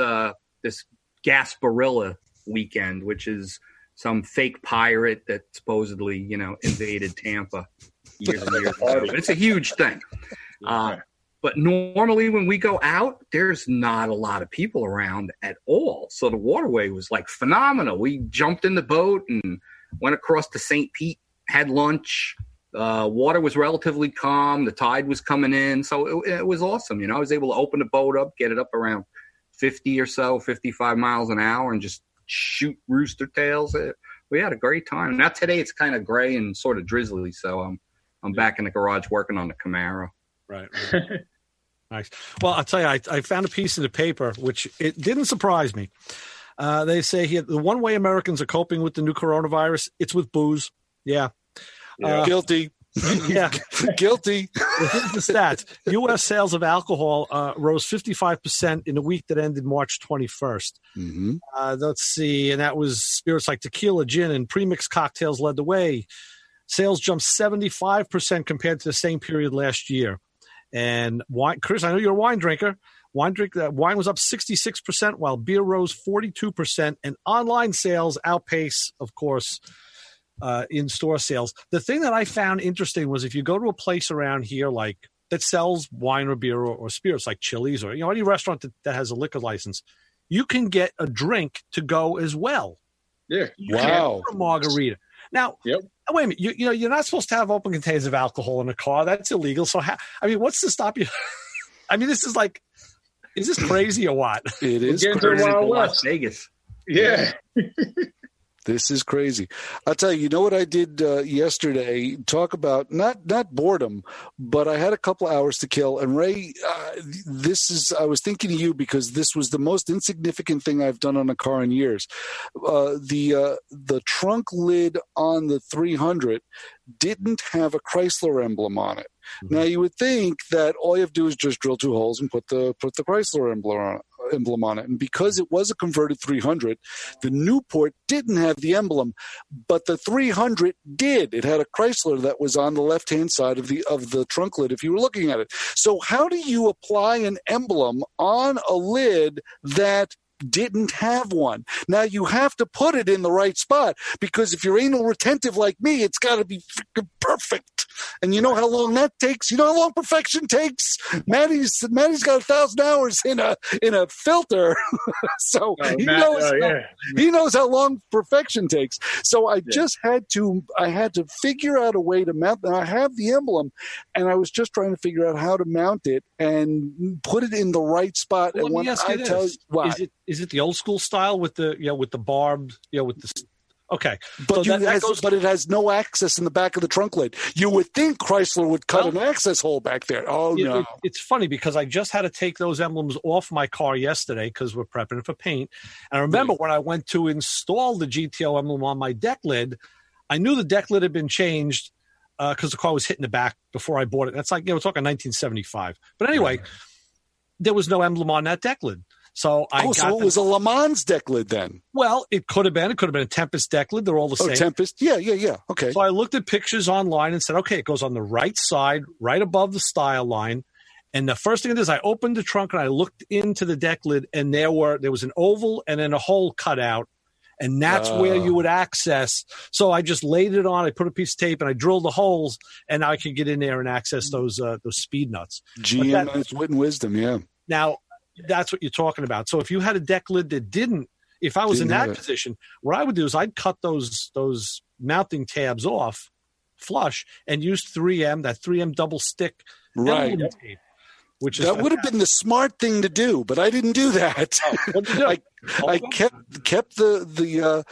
Gasparilla weekend, which is some fake pirate that supposedly, invaded Tampa years and years ago. It's a huge thing. But normally when we go out, there's not a lot of people around at all. So the waterway was like phenomenal. We jumped in the boat and went across to St. Pete, had lunch. Water was relatively calm. The tide was coming in. So it was awesome. I was able to open the boat up, get it up around 50 or so, 55 miles an hour, and just shoot rooster tails. We had a great time. Now today it's kind of gray and sort of drizzly, so I'm back in the garage working on the Camaro. Right. Nice. Well, I'll tell you, I found a piece of the paper which it didn't surprise me. They say here the one way Americans are coping with the new coronavirus, it's with booze. Yeah. Guilty. Yeah. Guilty. Here's the stats. U.S. sales of alcohol rose 55% in the week that ended March 21st. Mm-hmm. Let's see. And that was spirits like tequila, gin, and premixed cocktails led the way. Sales jumped 75% compared to the same period last year. And wine, Chris, I know you're a wine drinker. Wine was up 66%, while beer rose 42%. And online sales outpace, of course, in-store sales. The thing that I found interesting was if you go to a place around here like that sells wine or beer or spirits like Chili's or any restaurant that has a liquor license, you can get a drink to go as well. Yeah. You Wow. can order a margarita. Now, Yep. wait a minute. You're not supposed to have open containers of alcohol in a car. That's illegal. So, what's to stop you? This is like, is this crazy or what? It is Again, to crazy. Wild Las West. Vegas. Yeah. This is crazy. I'll tell you, you know what I did yesterday? Talk about not boredom, but I had a couple hours to kill. And Ray, I was thinking of you because this was the most insignificant thing I've done on a car in years. The trunk lid on the 300 didn't have a Chrysler emblem on it. Mm-hmm. Now you would think that all you have to do is just drill 2 holes and put the Chrysler emblem on it. And because it was a converted 300, the Newport didn't have the emblem, but the 300 did. It had a Chrysler that was on the left-hand side of the trunk lid if you were looking at it. So how do you apply an emblem on a lid that didn't have one? Now you have to put it in the right spot, because if you're anal retentive like me, it's got to be freaking perfect. And you know how long that takes? You know how long perfection takes? Maddie's got 1,000 hours in a filter. So he knows how long perfection takes. So I had to figure out a way to mount. And I have the emblem, and I was just trying to figure out how to mount it and put it in the right spot. Well, and when I tell you, what? Is it the old school style with the barbed, with the? Okay, but so but it has no access in the back of the trunk lid. You would think Chrysler would cut an access hole back there. Oh no! It's funny because I just had to take those emblems off my car yesterday because we're prepping it for paint. And I remember when I went to install the GTO emblem on my deck lid, I knew the deck lid had been changed because the car was hitting the back before I bought it. That's like we're talking 1975. But anyway, there was no emblem on that deck lid. So it was a Le Mans deck lid then? Well, it could have been. It could have been a Tempest deck lid. They're all the same. Oh, Tempest? Yeah. Okay. So I looked at pictures online and said, okay, it goes on the right side, right above the style line. And the first thing it is, I opened the trunk and I looked into the deck lid, and there was an oval and then a hole cut out. And that's where you would access. So I just laid it on. I put a piece of tape and I drilled the holes, and now I could get in there and access those speed nuts. GM and its wit and wisdom, yeah. Now, that's what you're talking about. So if you had a deck lid that if I was in that position, what I would do is I'd cut those mounting tabs off flush and use 3M, that 3M double stick emblem tape. That would have been the smart thing to do, but I didn't do that. What did you do? I kept the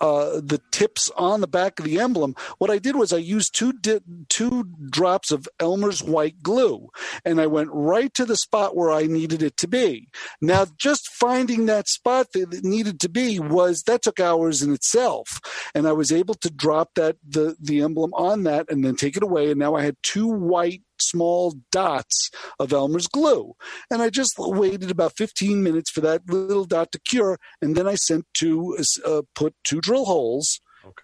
tips on the back of the emblem. What I did was I used two drops of Elmer's white glue, and I went right to the spot where I needed it to be. Now, just finding that spot that it needed to be that took hours in itself, and I was able to drop the emblem on that and then take it away, and now I had 2 white small dots of Elmer's glue. And I just waited about 15 minutes for that little dot to cure, and then I put 2 drill holes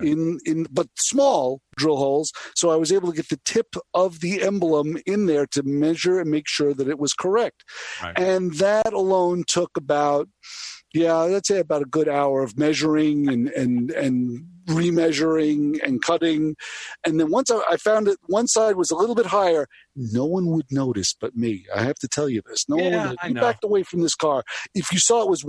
but small drill holes, so I was able to get the tip of the emblem in there to measure and make sure that it was correct. Right. And that alone took about let's say about a good hour of measuring and remeasuring and cutting. And then once I found it, one side was a little bit higher, no one would notice but me. I have to tell you this. No one would. You backed away from this car. If you saw it was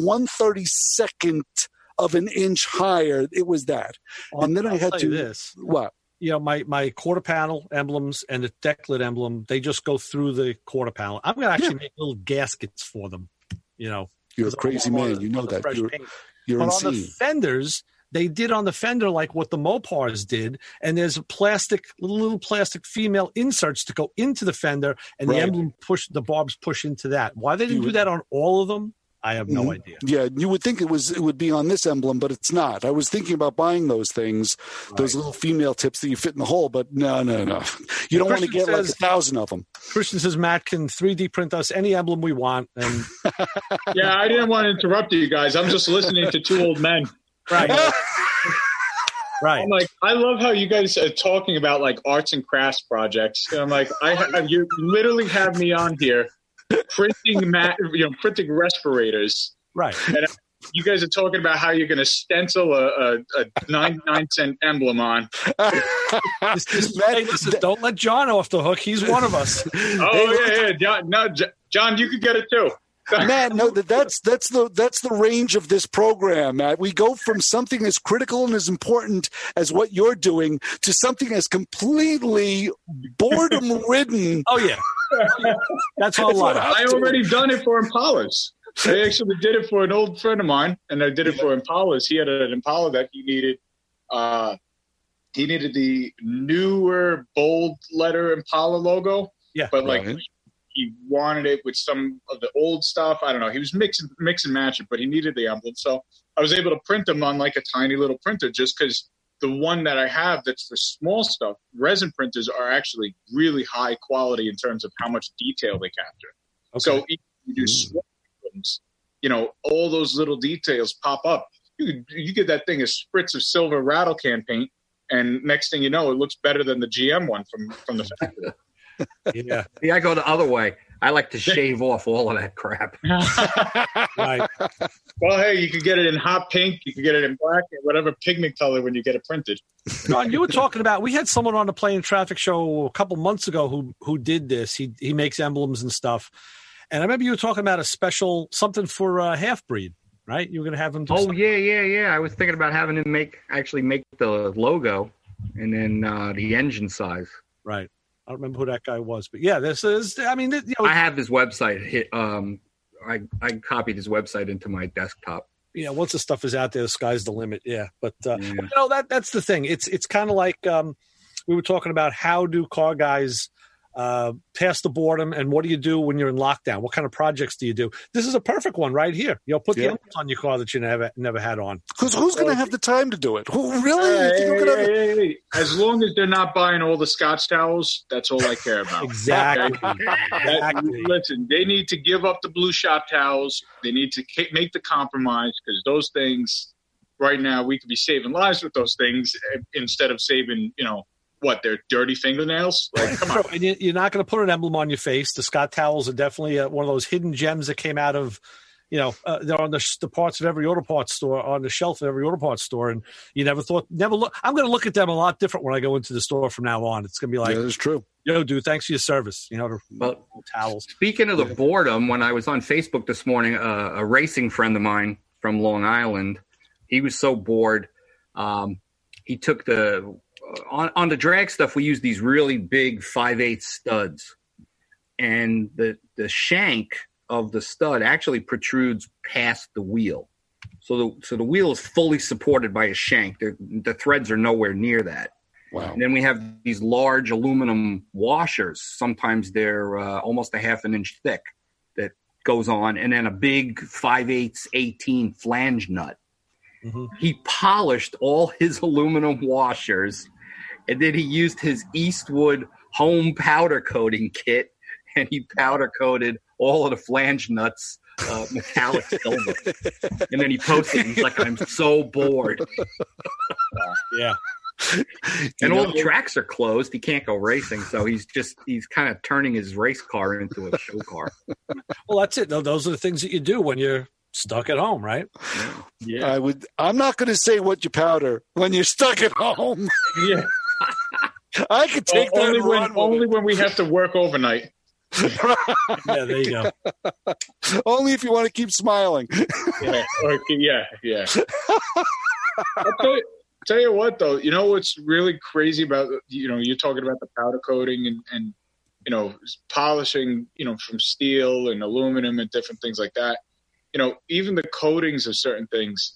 1/32 of an inch higher, it was that. Well, and then I had to this. What? My quarter panel emblems and the deck lid emblem, they just go through the quarter panel. I'm going to actually make little gaskets for them, You're a crazy man. You know that. You're but insane. On the fenders, they did on the fender like what the Mopars did, and there's little plastic female inserts to go into the fender, and the emblem the barbs push into that. Why they didn't do that on all of them, I have no idea. Yeah, you would think it would be on this emblem, but it's not. I was thinking about buying those things, those little female tips that you fit in the hole, but no. You don't want to get like 1,000 of them. Christian says Matt can 3D print us any emblem we want. And yeah, I didn't want to interrupt you guys. I'm just listening to two old men. Right. Right. I'm like, I love how you guys are talking about like arts and crafts projects. And I'm like, you literally have me on here printing respirators. Right. And you guys are talking about how you're going to stencil a 99-cent emblem on. Don't let John off the hook. He's one of us. Oh yeah. John, you could get it too. Matt, no, that's the range of this program, Matt. We go from something as critical and as important as what you're doing to something as completely boredom-ridden. Oh yeah, that's all. I already done it for Impalas. I actually did it for an old friend of mine, and I did it for Impalas. He had an Impala that he needed. He needed the newer bold letter Impala logo. Yeah, but he wanted it with some of the old stuff. I don't know. He was mix and match it, but he needed the emblem. So I was able to print them on like a tiny little printer just because the one that I have that's for small stuff, resin printers are actually really high quality in terms of how much detail they capture. Okay. So if you do small items, all those little details pop up. You get that thing a spritz of silver rattle can paint, and next thing you know, it looks better than the GM one from the factory. Yeah. I go the other way. I like to shave off all of that crap. Right. Well, hey, you could get it in hot pink. You could get it in black, whatever pigment color when you get it printed. John, you were talking about, we had someone on the Playing Traffic show a couple months ago who did this. He makes emblems and stuff. And I remember you were talking about a special, something for Half-Breed, right? You were going to have him do something. Yeah. I was thinking about having him make the logo and then the engine size. Right. I don't remember who that guy was, but yeah, this is. I mean, I have his website. I copied his website into my desktop. Yeah, once the stuff is out there, the sky's the limit. Yeah, but that's the thing. It's kind of like we were talking about. How do car guys pass the boredom, and what do you do when you're in lockdown? What kind of projects do you do? This is a perfect one right here. Put the elements on your car that you never had on. Because who's going to have the time to do it? Who really? Hey. As long as they're not buying all the Scotch towels, that's all I care about. Exactly. Listen, they need to give up the blue shop towels. They need to make the compromise, because those things right now, we could be saving lives with those things instead of saving, their dirty fingernails? Like, come on. And you're not going to put an emblem on your face. The Scott towels are definitely one of those hidden gems that came out of, they're on the parts of every auto parts store, on the shelf of every auto parts store. And you never look. I'm going to look at them a lot different when I go into the store from now on. It's going to be like, yeah, that's true. Dude, thanks for your service. Towels. Speaking of the boredom, when I was on Facebook this morning, a racing friend of mine from Long Island, he was so bored. He took on the drag stuff, we use these really big 5/8 studs, and the shank of the stud actually protrudes past the wheel. So the wheel is fully supported by a shank. The threads are nowhere near that. Wow. And then we have these large aluminum washers. Sometimes they're almost a half an inch thick that goes on, and then a big 5/8 18 flange nut. Mm-hmm. He polished all his aluminum washers, and then he used his Eastwood home powder coating kit, and he powder coated all of the flange nuts metallic silver. And then he posted, he's like, I'm so bored. Yeah. And all the tracks are closed. He can't go racing, so he's kind of turning his race car into a show car. Well, that's it. Those are the things that you do when you're stuck at home, right? Yeah. I'm not going to say what you powder when you're stuck at home. Yeah. I could take that only when we have to work overnight. Yeah, there you go. Only if you want to keep smiling. Yeah. I'll tell you what, though, what's really crazy about, you're talking about the powder coating and polishing, from steel and aluminum and different things like that. Even the coatings of certain things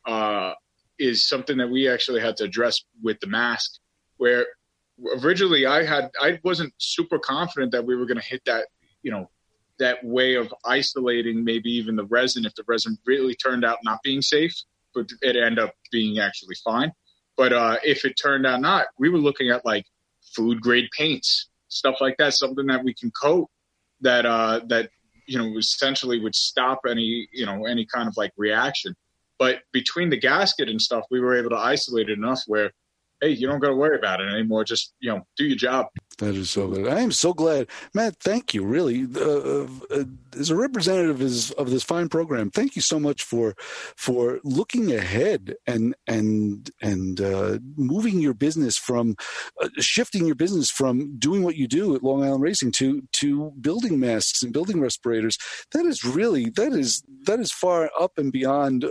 is something that we actually had to address with the mask, where originally I wasn't super confident that we were going to hit that, that way of isolating maybe even the resin, if the resin really turned out not being safe, but it ended up being actually fine. But if it turned out not, we were looking at like food grade paints, stuff like that, something that we can coat that essentially would stop any kind of like reaction. But between the gasket and stuff, we were able to isolate it enough where, hey, you don't got to worry about it anymore. Just, do your job. That is so good. I am so glad. Matt, thank you, really. As a representative of this fine program, thank you so much for looking ahead and moving your business from shifting your business from doing what you do at Long Island Racing to building masks and building respirators. That is far up and beyond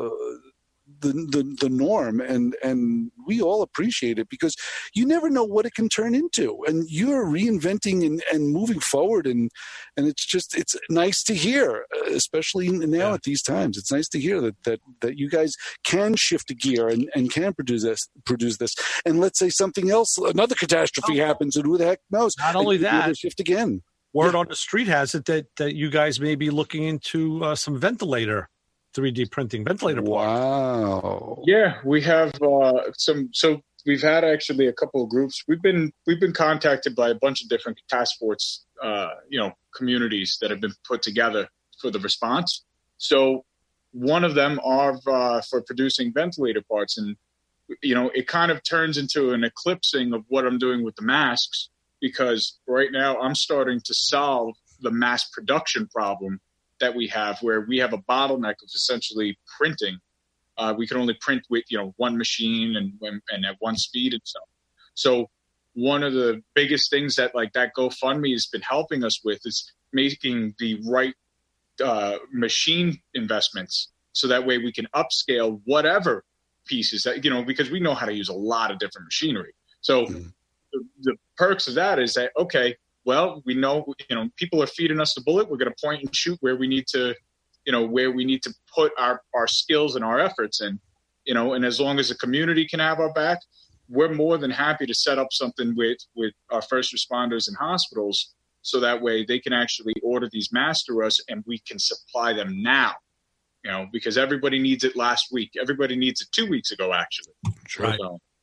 the norm, and we all appreciate it because you never know what it can turn into, and you're reinventing and moving forward, and it's nice to hear, especially now at these times. It's nice to hear that you guys can shift a gear and can produce this. And let's say something else, another catastrophe happens, and who the heck knows? Not only that, shift again. Word on the street has it that you guys may be looking into some ventilator 3D printing ventilator parts. Wow. Yeah, we have some. So we've had actually a couple of groups. We've been contacted by a bunch of different task force, communities that have been put together for the response. So one of them are for producing ventilator parts, and it kind of turns into an eclipsing of what I'm doing with the masks, because right now I'm starting to solve the mass production problem that we have, where we have a bottleneck of essentially printing. We can only print with one machine and at one speed and stuff. So one of the biggest things that GoFundMe has been helping us with is making the right machine investments, so that way we can upscale whatever pieces that because we know how to use a lot of different machinery. So the perks of that is that, okay, well, we know, people are feeding us the bullet. We're going to point and shoot where we need to, where we need to put our skills and our efforts in, and as long as the community can have our back, we're more than happy to set up something with our first responders and hospitals, so that way they can actually order these masks through us and we can supply them now, because everybody needs it last week. Everybody needs it 2 weeks ago, actually. Right.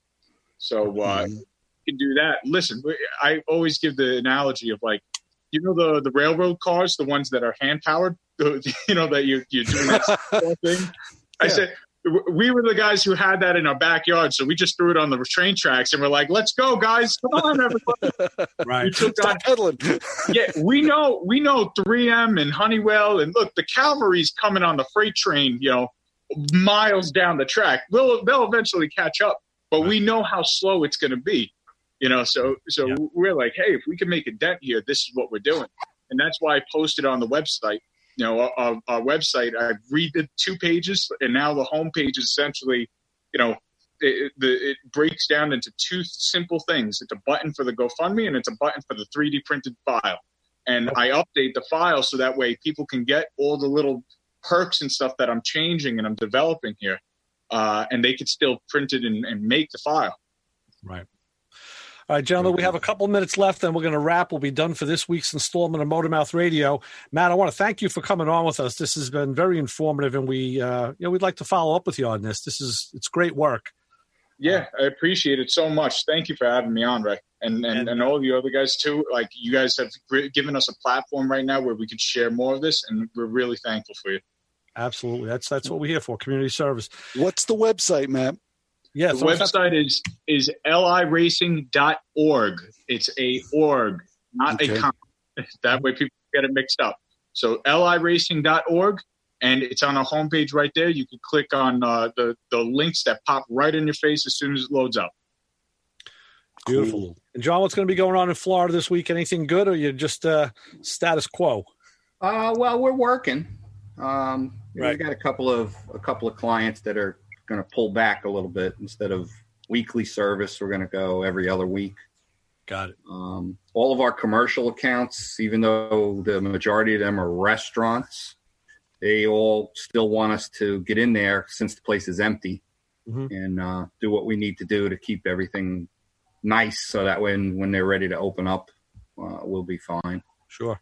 So can do that. Listen, I always give the analogy of the railroad cars, the ones that are hand powered, that you're doing that thing. I said, we were the guys who had that in our backyard. So we just threw it on the train tracks and we're like, let's go, guys. Come on, everybody. Right. Stop pedaling. Yeah. We know 3M and Honeywell, and look, the cavalry's coming on the freight train, miles down the track. They'll eventually catch up, but we know how slow it's going to be. So we're like, hey, if we can make a dent here, this is what we're doing. And that's why I posted on the website, our website. I redid 2 pages, and now the homepage is essentially, it breaks down into 2 simple things. It's a button for the GoFundMe, and it's a button for the 3D printed file. And I update the file so that way people can get all the little perks and stuff that I'm changing and I'm developing here, and they can still print it and make the file. Right. All right, gentlemen, we have a couple minutes left, then we're going to wrap. We'll be done for this week's installment of Motormouth Radio. Matt, I want to thank you for coming on with us. This has been very informative, and we'd like to follow up with you on this. It's great work. Yeah, I appreciate it so much. Thank you for having me on, Ray, and all of you other guys too. You guys have given us a platform right now where we could share more of this, and we're really thankful for you. Absolutely, that's what we're here for, community service. What's the website, Matt? Yeah, the website is liracing.org. It's a org, not a com. That way people get it mixed up. So liracing.org, and it's on our homepage right there. You can click on the links that pop right in your face as soon as it loads up. Beautiful. Cool. And John, what's going to be going on in Florida this week? Anything good, or you just status quo? Well, we're working. Right. We've got a couple of clients that are going to pull back a little bit. Instead of weekly service, we're going to go every other week. Got it. All of our commercial accounts, even though the majority of them are restaurants, they all still want us to get in there since the place is empty, and do what we need to do to keep everything nice, so that when they're ready to open up, we'll be fine. Sure.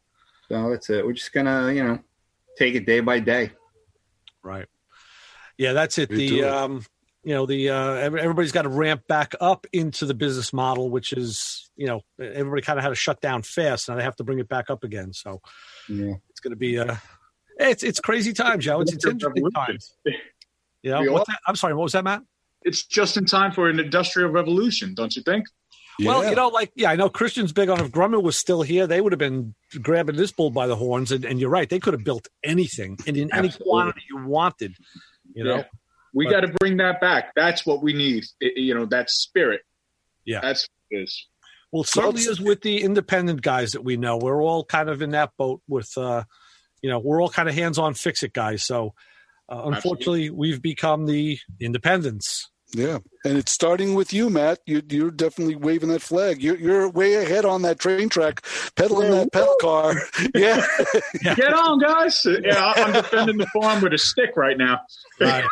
So that's it. We're just gonna, take it day by day. Right. Yeah, that's it. Everybody's got to ramp back up into the business model, which is, everybody kind of had to shut down fast. Now they have to bring it back up again. So it's going to be it's crazy times, Joe. It's interesting times. I'm sorry. What was that, Matt? It's just in time for an industrial revolution, don't you think? Yeah. Well, I know Christian's big on if Grumman was still here, they would have been grabbing this bull by the horns. And you're right. They could have built anything and in any quantity you wanted, know. We got to bring that back. That's what we need. That spirit. Yeah. That's what it is. Well, it certainly is with the independent guys that we know. We're all kind of in that boat with, we're all kind of hands-on fix-it guys. So, unfortunately, we've become the independents. Yeah, and it's starting with you, Matt. You're definitely waving that flag. You're way ahead on that train track, pedaling that pedal car. Yeah. Get on, guys. Yeah, I'm defending the farm with a stick right now. Right.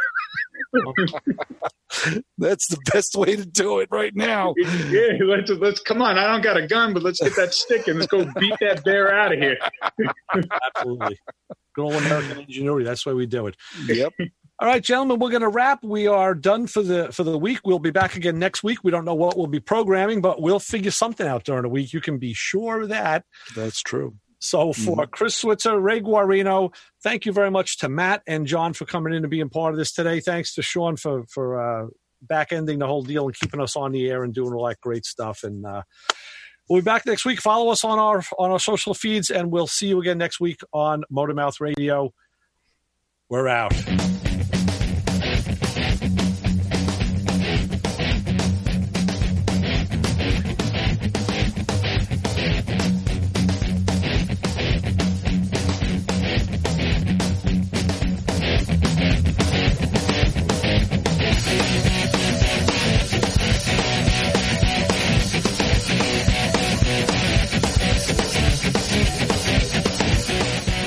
That's the best way to do it right now. Yeah, let's come on. I don't got a gun, but let's get that stick and let's go beat that bear out of here. Absolutely. Good old American ingenuity. That's why we do it. Yep. All right, gentlemen, we're going to wrap. We are done for the week. We'll be back again next week. We don't know what we'll be programming, but we'll figure something out during the week. You can be sure of that. That's true. So for Chris Switzer, Ray Guarino, thank you very much to Matt and John for coming in and being part of this today. Thanks to Sean for back-ending the whole deal and keeping us on the air and doing all that great stuff. And we'll be back next week. Follow us on our social feeds, and we'll see you again next week on Motormouth Radio. We're out.